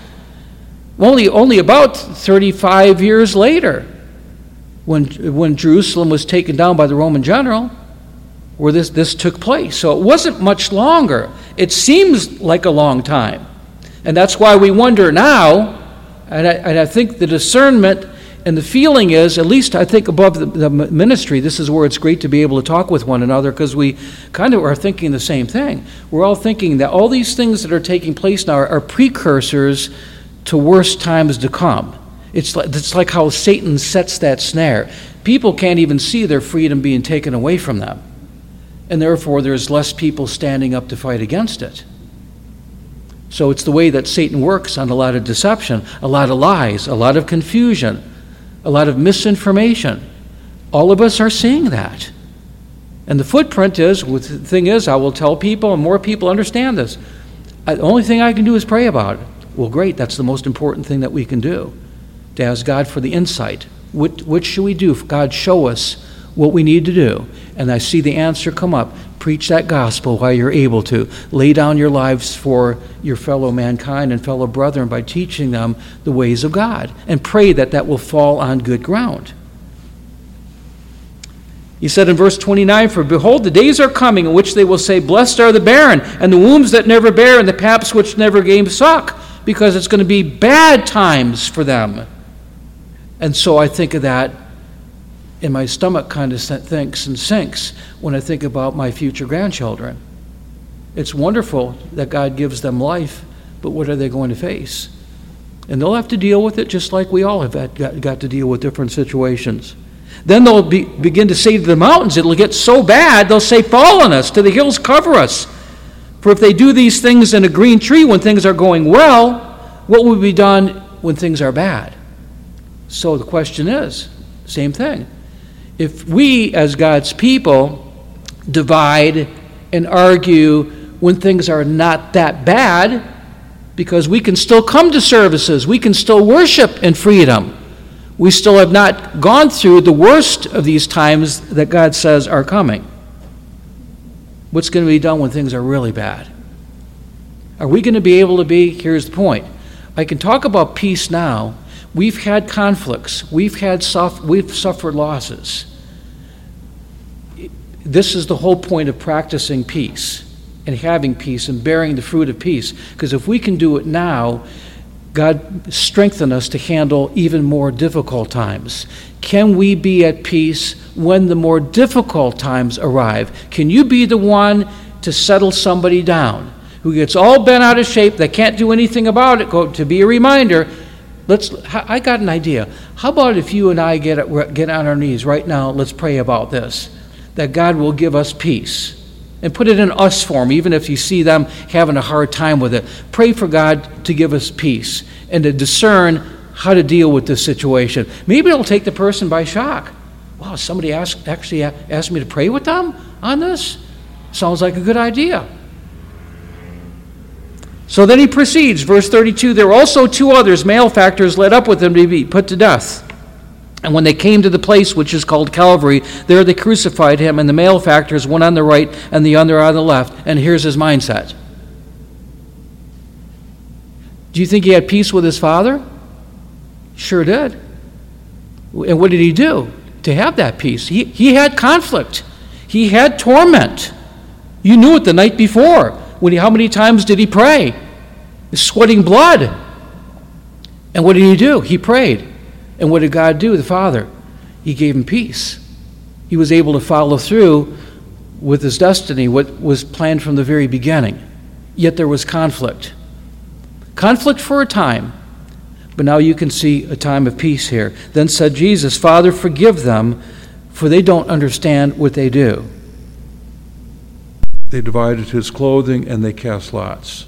Only, only about thirty-five years later, when, when Jerusalem was taken down by the Roman general, where this, this took place. So it wasn't much longer. It seems like a long time. And that's why we wonder now, and I, and I think the discernment and the feeling is, at least I think above the, the ministry, this is where it's great to be able to talk with one another, because we kind of are thinking the same thing. We're all thinking that all these things that are taking place now are, are precursors to worse times to come. It's like, it's like how Satan sets that snare. People can't even see their freedom being taken away from them. And therefore, there's less people standing up to fight against it. So it's the way that Satan works on a lot of deception, a lot of lies, a lot of confusion, a lot of misinformation. All of us are seeing that. And the footprint is, the thing is, I will tell people, and more people understand this. I, the only thing I can do is pray about it. Well, great, that's the most important thing that we can do, to ask God for the insight. What, what should we do? God, show us what we need to do. And I see the answer come up. Preach that gospel while you're able to. Lay down your lives for your fellow mankind and fellow brethren by teaching them the ways of God. And pray that that will fall on good ground. He said in verse twenty-nine, for behold, the days are coming in which they will say, blessed are the barren, and the wombs that never bear, and the paps which never gave suck, because it's going to be bad times for them. And so I think of that, and my stomach kind of thinks and sinks when I think about my future grandchildren. It's wonderful that God gives them life, but what are they going to face? And they'll have to deal with it just like we all have had, got, got to deal with different situations. Then they'll be, begin to say to the mountains, it'll get so bad, they'll say, fall on us, to the hills cover us. For if they do these things in a green tree when things are going well, what will be done when things are bad? So the question is, same thing. If we, as God's people, divide and argue when things are not that bad, because we can still come to services, we can still worship in freedom, we still have not gone through the worst of these times that God says are coming. What's going to be done when things are really bad? Are we going to be able to be, here's the point, I can talk about peace now. We've had conflicts, we've had suffer, we've suffered losses. This is the whole point of practicing peace and having peace and bearing the fruit of peace. Because if we can do it now, God, strengthen us to handle even more difficult times. Can we be at peace when the more difficult times arrive? Can you be the one to settle somebody down who gets all bent out of shape, that can't do anything about it? Go, to be a reminder, let's. I got an idea. How about if you and I get, get on our knees right now, let's pray about this, that God will give us peace. And put it in us form, even if you see them having a hard time with it. Pray for God to give us peace and to discern how to deal with this situation. Maybe it'll take the person by shock. Wow, somebody asked, actually asked me to pray with them on this? Sounds like a good idea. So then he proceeds, verse thirty-two, there were also two others, malefactors, led up with him to be put to death. And when they came to the place which is called Calvary, there they crucified him, and the malefactors, one on the right and the other on the left. And here's his mindset. Do you think he had peace with his father? Sure did. And what did he do to have that peace? He, he had conflict. He had torment. You knew it the night before. When he, how many times did he pray? Sweating blood. And what did he do? He prayed. And what did God do, the Father? He gave him peace. He was able to follow through with his destiny, what was planned from the very beginning. Yet there was conflict. Conflict for a time, but now you can see a time of peace here. Then said Jesus, Father, forgive them, for they don't understand what they do. They divided his clothing and they cast lots.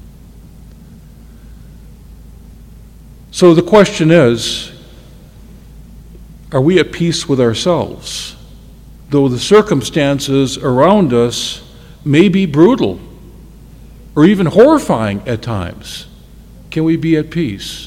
So the question is, are we at peace with ourselves? Though the circumstances around us may be brutal or even horrifying at times, can we be at peace?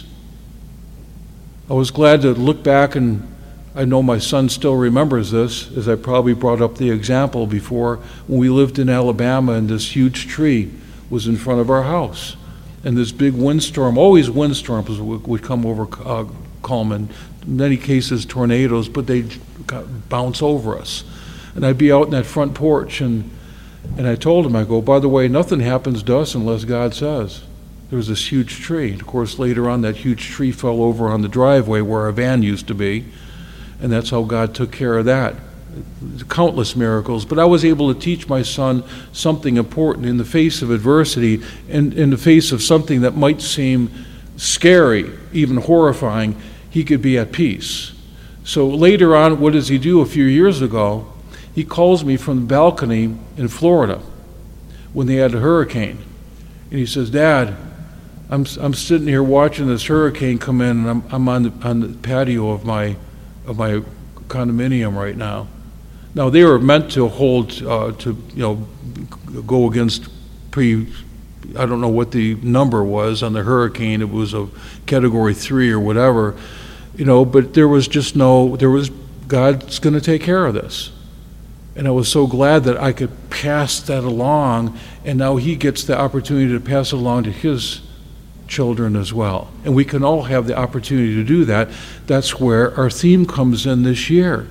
I was glad to look back, and I know my son still remembers this, as I probably brought up the example before, when we lived in Alabama and this huge tree was in front of our house. And this big windstorm, always windstorms would come over uh, Coleman. In many cases tornadoes, but they bounce over us. And I'd be out in that front porch, and and I told him, I go, by the way, nothing happens to us unless God says. There was this huge tree. And of course, later on, that huge tree fell over on the driveway where our van used to be, and that's how God took care of that. Countless miracles. But I was able to teach my son something important in the face of adversity, and in the face of something that might seem scary, even horrifying. He could be at peace. So later on, what does he do? A few years ago, he calls me from the balcony in Florida when they had a hurricane. And he says, Dad, I'm I'm sitting here watching this hurricane come in, and I'm I'm on the on the patio of my of my condominium right now. Now they were meant to hold uh, to you know go against pre I don't know what the number was on the hurricane. It was a category three or whatever. You know, but there was just no, there was, God's going to take care of this. And I was so glad that I could pass that along, and now he gets the opportunity to pass it along to his children as well. And we can all have the opportunity to do that. That's where our theme comes in this year.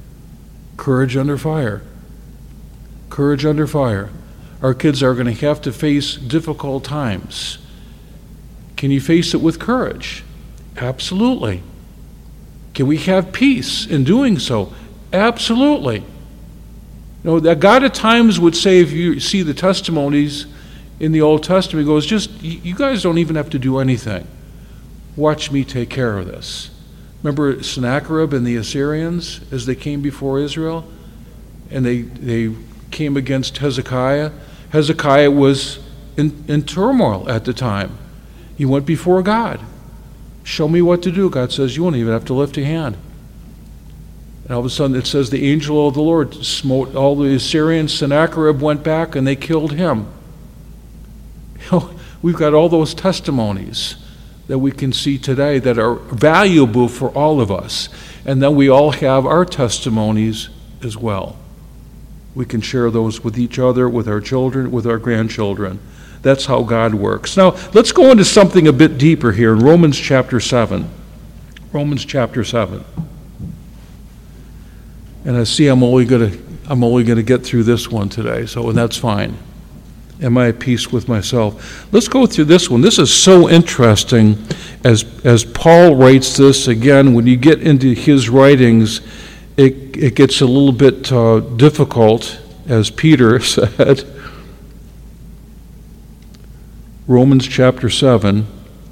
Courage under fire. Courage under fire. Our kids are going to have to face difficult times. Can you face it with courage? Absolutely. Can we have peace in doing so? Absolutely. You know, that God at times would say, if you see the testimonies in the Old Testament, he goes, just, you guys don't even have to do anything. Watch me take care of this. Remember Sennacherib and the Assyrians as they came before Israel? And they they came against Hezekiah. Hezekiah was in, in turmoil at the time. He went before God. Show me what to do. God says, you won't even have to lift a hand. And all of a sudden it says the angel of the Lord smote all the Assyrians. Sennacherib went back and they killed him. You know, we've got all those testimonies that we can see today that are valuable for all of us. And then we all have our testimonies as well. We can share those with each other, with our children, with our grandchildren. That's how God works. Now, let's go into something a bit deeper here in Romans chapter seven. Romans chapter seven. And I see I'm only going to I'm only going to get through this one today, so and that's fine. Am I at peace with myself? Let's go through this one. This is so interesting as as Paul writes this. Again, when you get into his writings, it, it gets a little bit uh, difficult, as Peter said. Romans chapter seven.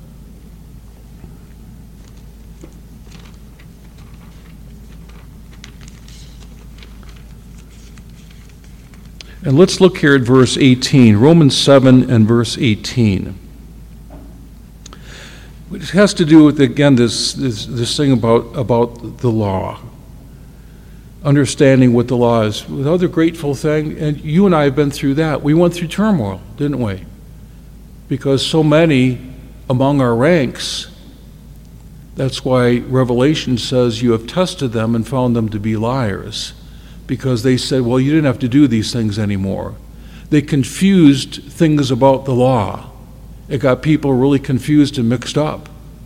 And let's look here at verse eighteen, Romans seven and verse eighteen. It has to do with, again, this this, this thing about, about the law. Understanding what the law is. The other grateful thing, and you and I have been through that, we went through turmoil, didn't we? Because so many among our ranks, that's why Revelation says you have tested them and found them to be liars. Because they said, well, you didn't have to do these things anymore. They confused things about the law. It got people really confused and mixed up.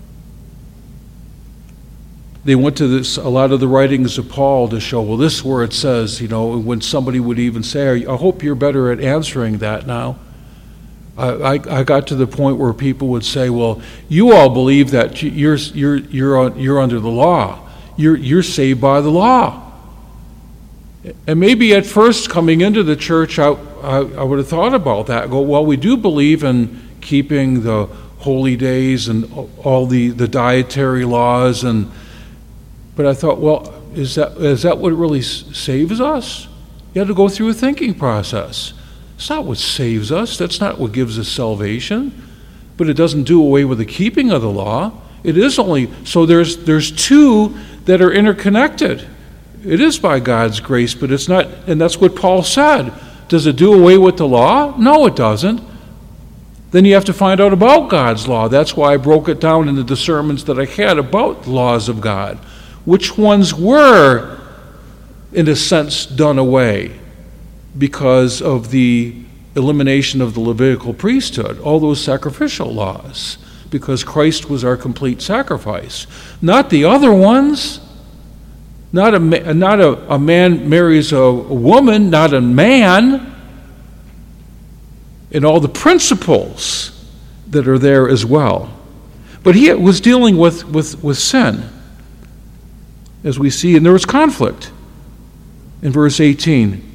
They went to this, a lot of the writings of Paul to show, well, this is where it says, you know, when somebody would even say, I hope you're better at answering that now. I, I, I got to the point where people would say, well, you all believe that you're, you're, you're, on, you're under the law. You're, you're saved by the law. And maybe at first coming into the church, I, I, I would have thought about that. Go, well, we do believe in keeping the holy days and all the, the dietary laws, and but I thought, well, is that is that what really saves us? You have to go through a thinking process. It's not what saves us. That's not what gives us salvation. But it doesn't do away with the keeping of the law. It is only so. There's there's two that are interconnected. It is by God's grace, but it's not, and that's what Paul said. Does it do away with the law? No, it doesn't. Then you have to find out about God's law. That's why I broke it down into the sermons that I had about the laws of God. Which ones were, in a sense, done away because of the elimination of the Levitical priesthood, all those sacrificial laws, because Christ was our complete sacrifice. Not the other ones. Not a, not a, a man marries a, a woman, not a man, and all the principles that are there as well. But he was dealing with, with, with sin, as we see, and there was conflict in verse eighteen.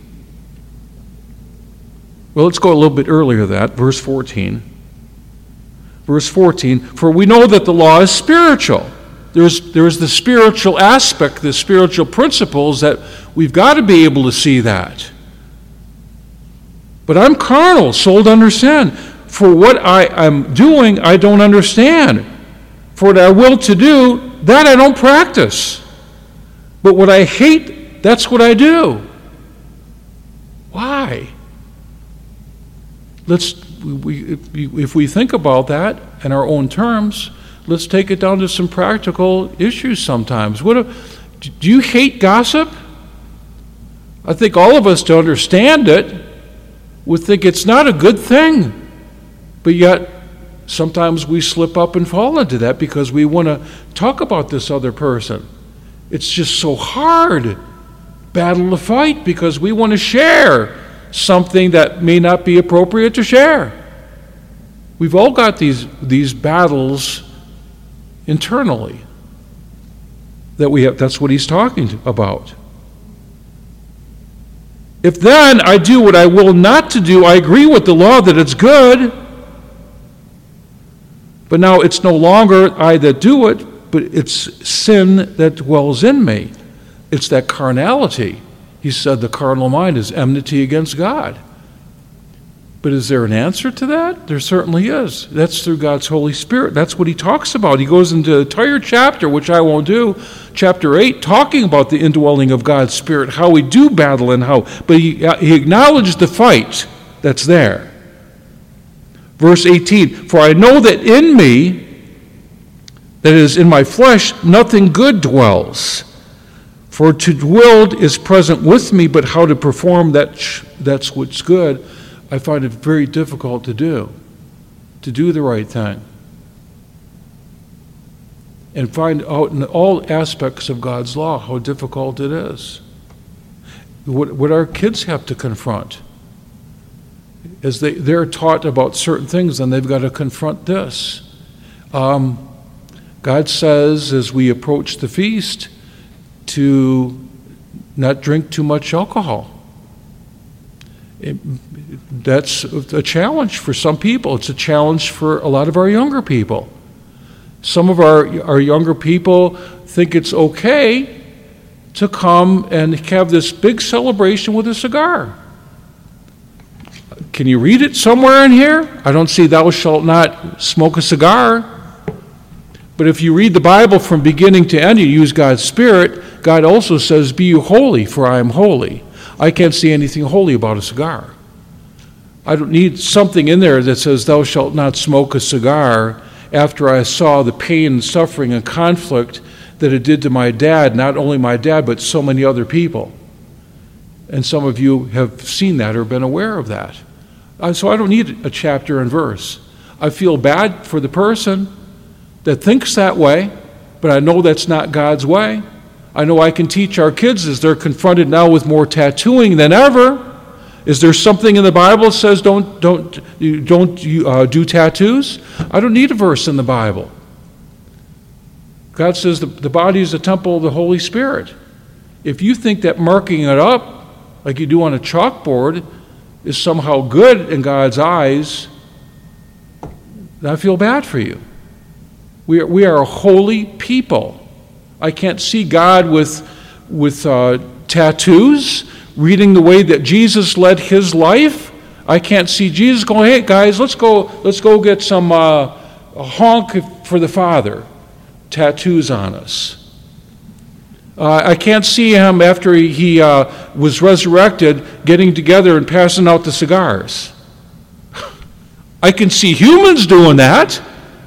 Well, let's go a little bit earlier than that, verse fourteen. Verse fourteen, for we know that the law is spiritual. There's, there's the spiritual aspect, the spiritual principles that we've got to be able to see that. But I'm carnal, sold under sin. For what I am doing, I don't understand. For what I will to do, that I don't practice. But what I hate, that's what I do. Why? Let's, we, if we think about that in our own terms, let's take it down to some practical issues sometimes. What if, do you hate gossip? I think all of us, to understand it, would think it's not a good thing. But yet, sometimes we slip up and fall into that because we want to talk about this other person. It's just so hard, battle to fight, because we want to share something that may not be appropriate to share. We've all got these, these battles internally that we have. That's what he's talking about. If then I do what I will not to do, I agree with the law that it's good, but now it's no longer I that do it, but it's sin that dwells in me. It's that carnality. He said the carnal mind is enmity against God. But is there an answer to that? There certainly is. That's through God's Holy Spirit. That's what he talks about. He goes into the entire chapter, which I won't do, chapter eight, talking about the indwelling of God's Spirit, how we do battle and how, but he, he acknowledged the fight that's there. Verse eighteen, for I know that in me, that is, in my flesh, nothing good dwells. For to will is present with me, but how to perform that, that's what's good, I find it very difficult to do, to do the right thing. And find out in all aspects of God's law how difficult it is. What, what our kids have to confront. as they, they're taught about certain things, then they've got to confront this. Um, God says, as we approach the feast, to not drink too much alcohol. It, that's a challenge for some people. It's a challenge for a lot of our younger people. Some of our, our younger people think it's okay to come and have this big celebration with a cigar. Can you read it somewhere in here? I don't see thou shalt not smoke a cigar. But if you read the Bible from beginning to end, you use God's Spirit, God also says, be you holy, for I am holy. I can't see anything holy about a cigar. I don't need something in there that says, thou shalt not smoke a cigar, after I saw the pain and suffering and conflict that it did to my dad, not only my dad, but so many other people. And some of you have seen that or been aware of that. Uh, so I don't need a chapter and verse. I feel bad for the person that thinks that way, but I know that's not God's way. I know I can teach our kids as they're confronted now with more tattooing than ever. Is there something in the Bible that says don't don't you don't you, uh, do tattoos? I don't need a verse in the Bible. God says the, the body is the temple of the Holy Spirit. If you think that marking it up like you do on a chalkboard is somehow good in God's eyes, then I feel bad for you. We are, we are a holy people. I can't see God with, with uh, tattoos, reading the way that Jesus led his life. I can't see Jesus going, hey guys, let's go let's go get some uh, a honk for the Father. Tattoos on us. Uh, I can't see him after he, he uh, was resurrected getting together and passing out the cigars. I can see humans doing that.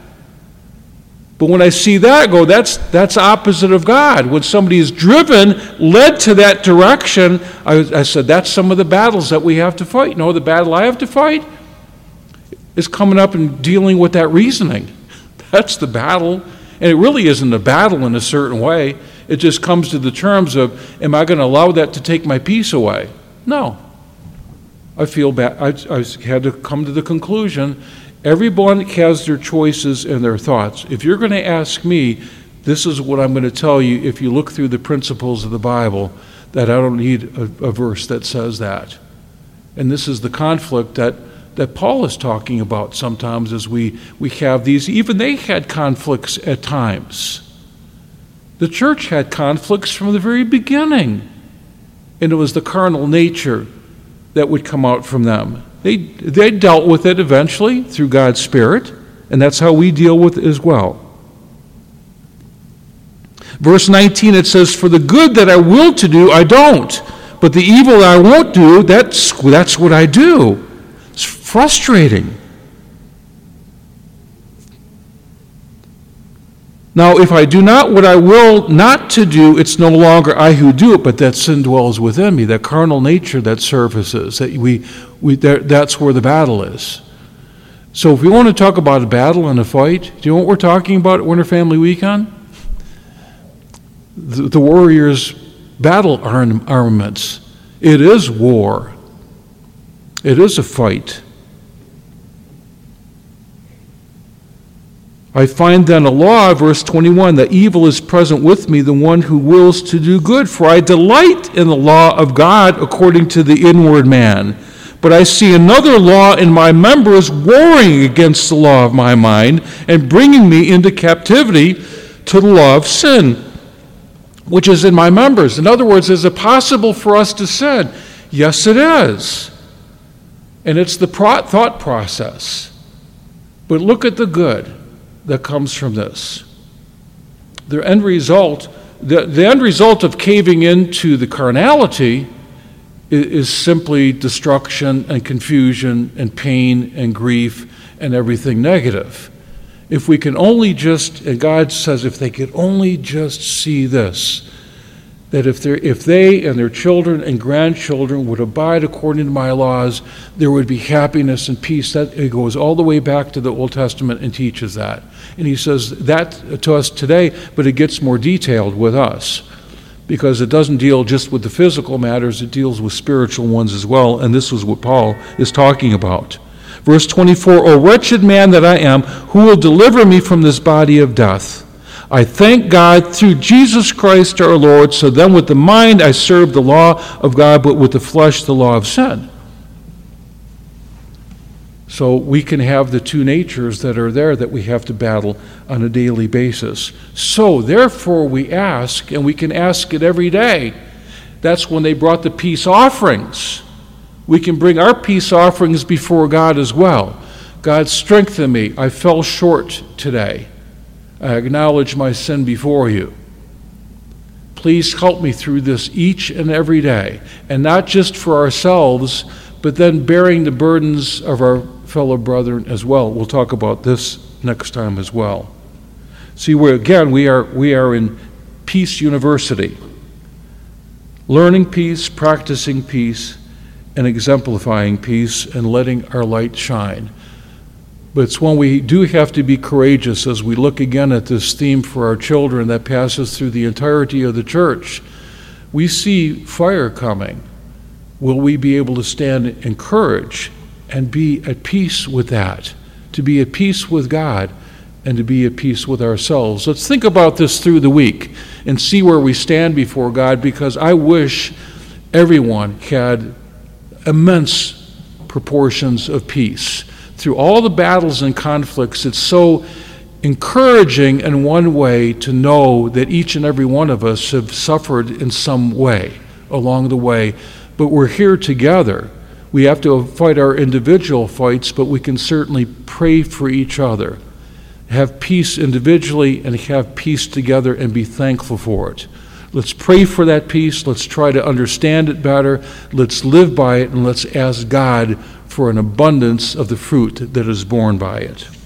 But when I see that, I go, that's that's opposite of God. When somebody is driven, led to that direction, I, I said, that's some of the battles that we have to fight. You know, the battle I have to fight is coming up and dealing with that reasoning. That's the battle. And it really isn't a battle in a certain way. It just comes to the terms of, am I going to allow that to take my peace away? No. I feel bad. I, I had to come to the conclusion, everyone has their choices and their thoughts. If you're going to ask me, this is what I'm going to tell you if you look through the principles of the Bible, that I don't need a, a verse that says that. And this is the conflict that, that Paul is talking about sometimes as we, we have these. Even they had conflicts at times. The church had conflicts from the very beginning. And it was the carnal nature that would come out from them. They, they dealt with it eventually through God's Spirit, and that's how we deal with it as well. Verse nineteen, it says, for the good that I will to do, I don't. But the evil that I won't do, that's, that's what I do. It's frustrating. Now, if I do not what I will not to do, it's no longer I who do it, but that sin dwells within me, that carnal nature that surfaces, that we, we that, that's where the battle is. So if we want to talk about a battle and a fight, do you know what we're talking about at Winter Family Weekend? The, the warriors' battle arm, armaments. It is war. It is a fight. I find then a law, verse twenty-one, that evil is present with me, the one who wills to do good. For I delight in the law of God according to the inward man. But I see another law in my members warring against the law of my mind and bringing me into captivity to the law of sin, which is in my members. In other words, is it possible for us to sin? Yes, it is. And it's the pro- thought process. But look at the good that comes from this. The end result, the, the end result of caving into the carnality is, is simply destruction and confusion and pain and grief and everything negative. If we can only just, and God says, if they could only just see this, that if, if they and their children and grandchildren would abide according to my laws, there would be happiness and peace. That it goes all the way back to the Old Testament and teaches that. And he says that to us today, but it gets more detailed with us. because it doesn't deal just with the physical matters, it deals with spiritual ones as well, and this is what Paul is talking about. Verse twenty-four, O wretched man that I am, who will deliver me from this body of death? I thank God through Jesus Christ our Lord, so then with the mind I serve the law of God, but with the flesh the law of sin. So we can have the two natures that are there that we have to battle on a daily basis. So therefore we ask, and we can ask it every day. That's when they brought the peace offerings. We can bring our peace offerings before God as well. God, strengthen me. I fell short today. I acknowledge my sin before you. Please help me through this each and every day, and not just for ourselves, but then bearing the burdens of our fellow brethren as well. We'll talk about this next time as well. See, we're, again, we are we are in Peace University, learning peace, practicing peace, and exemplifying peace, and letting our light shine. But it's when we do have to be courageous as we look again at this theme for our children that passes through the entirety of the church. We see fire coming. Will we be able to stand in courage and be at peace with that, to be at peace with God, and to be at peace with ourselves? Let's think about this through the week and see where we stand before God, because I wish everyone had immense proportions of peace. Through all the battles and conflicts, it's so encouraging in one way to know that each and every one of us have suffered in some way along the way, but we're here together. We have to fight our individual fights, but we can certainly pray for each other, have peace individually, and have peace together and be thankful for it. Let's pray for that peace. Let's try to understand it better. Let's live by it, and let's ask God for an abundance of the fruit that is born by it.